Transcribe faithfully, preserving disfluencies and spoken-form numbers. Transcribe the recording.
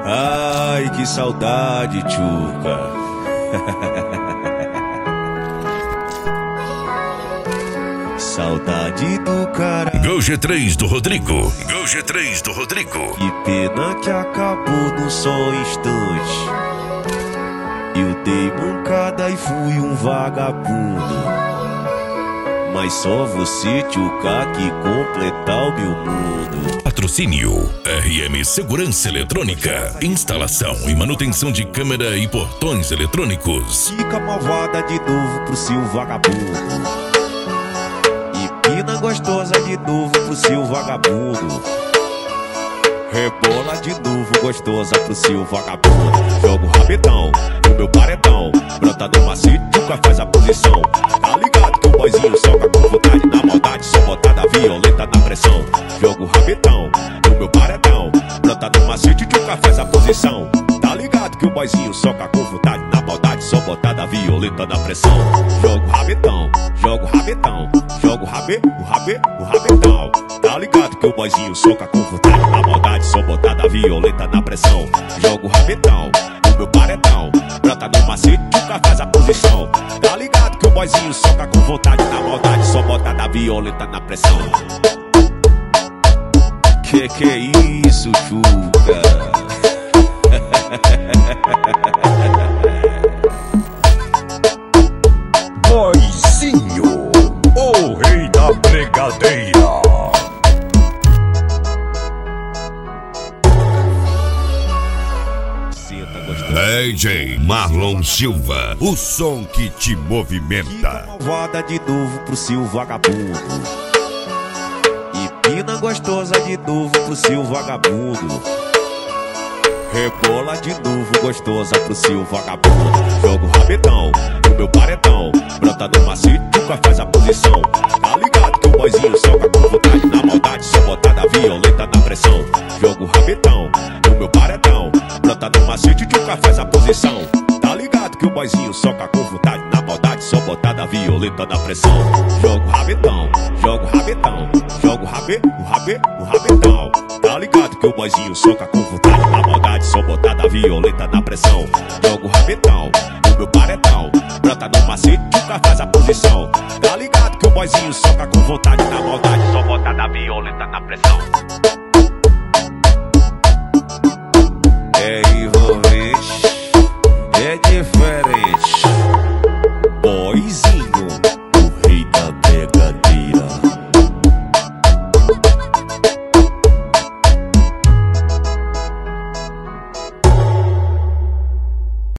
Ai, que saudade, tchuca. Saudade do cara. Gol G três do Rodrigo. Gol G três do Rodrigo. Que pena que acabou num só instante. Eu dei mancada e fui um vagabundo. Mas só você, tchuca, que completar o meu mundo. Patrocínio R M Segurança Eletrônica. Instalação e manutenção de câmera e portões eletrônicos. Fica malvada de novo pro seu vagabundo. Pina gostosa de novo pro seu vagabundo. Rebola de novo gostosa pro seu vagabundo. Joga o rabetão no meu paredão. Brota no macete, nunca faz a posição. Tá ligado que o boizinho soca com vontade. Na maldade, só botada violenta na pressão. Joga o rabetão no meu paredão. Brota no macete, nunca faz a posição. Tá ligado que o boizinho soca com vontade. Na maldade, só botada violenta na pressão. Joga o rabetão, joga o rabetão. Joga o rabê, o rabê, o rabetão. Tá ligado que o boizinho soca com vontade. Na maldade, só botada violenta na pressão. Joga o rabetão no meu paredão. Brota no macete, nunca faz a posição. Tá ligado que o boizinho soca com vontade. Na maldade, só botada violenta na pressão. Que que é isso, tchuca? Boizinho, o rei da brigadeira. D J Marlon Silva, o som que te movimenta. Fica malvada de novo pro seu vagabundo. E pina gostosa de novo pro seu vagabundo. Rebola de novo gostosa pro seu vagabundo. Joga o rabetão no meu paredão. Brota no macete, nunca faz a posição. Tá ligado que o boizinho soca com vontade. Na maldade, só botada violenta na pressão. Joga o rabetão no meu paredão. Brota no macete, nunca faz a posição. Tá ligado que o boizinho soca com vontade. Na maldade, só botada violenta na pressão. Joga o rabetão, joga o rabetão. Joga o rabê, o rabê, o rabetão. Tá ligado que o boizinho soca com vontade. Na maldade, só botada violenta na pressão. Joga o rabetão no meu paredão. Brota no macete, nunca faz a posição. Tá ligado que o boizinho soca com vontade. Na maldade, só botada violenta na pressão.